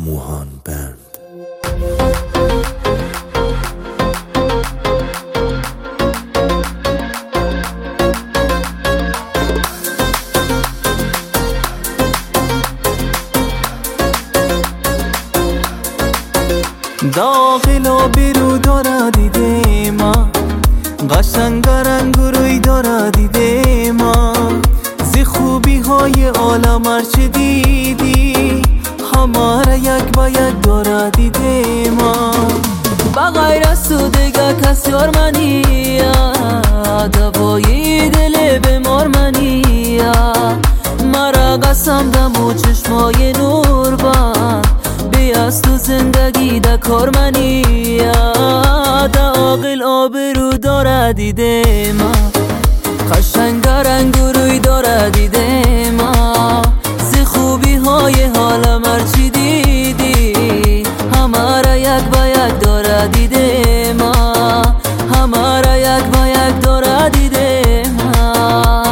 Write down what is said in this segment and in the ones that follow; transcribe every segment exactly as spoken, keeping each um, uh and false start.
موهان بند. داغلو بیرو داره دیده ما، قشنگ رنگ روی داره دیده ما، زی خوبی های عالم هرچه دیدی هماره یک با یک داره دیده ما. بغیر از تو دیگه کسی یار منیه، دوای دل بیمار منیه، مرا قسم دم و چشمای نور بند، بی از تو زندگی ده کار منیه، ده عاقل آبرو داره دیده ما، قشنگ رنگ روی داره دیده ما، زی خوبی های حالم هرچی دیدی همه را یک با یک داره دیده ما، همه را یک با یک داره دیده ما.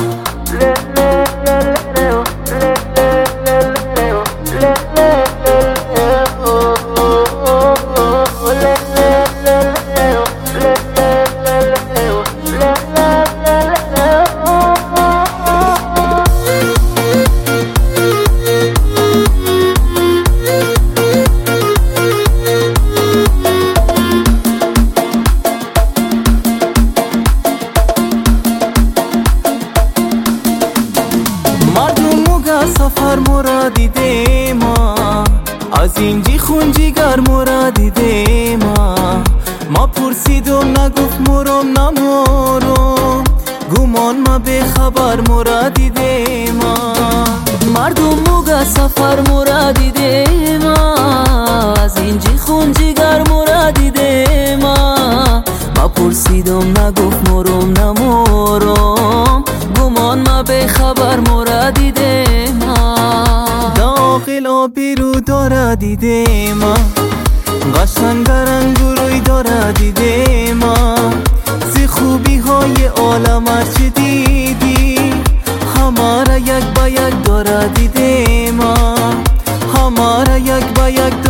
سفر مرا دیده ما، از اینجی خونجی گر مرا دیده ما، ما پرسیدم نگفت مرم نمورم، گمان ما به خبر مرا دیده ما، مردم موگه سفر مرا دیده ما، از اینجی خونجی گر مرا دیده ما، ما پرسیدم نگفت مرم نمورم، گمان ما به خبر مرا دیده ما. داخل آبرو داره دیده ما، قشنگ رنگ روی داره دیده ما، زی خوبی های عالم هرچی دیدی همه را یک با یک داره دیده ما، همه را یک با یک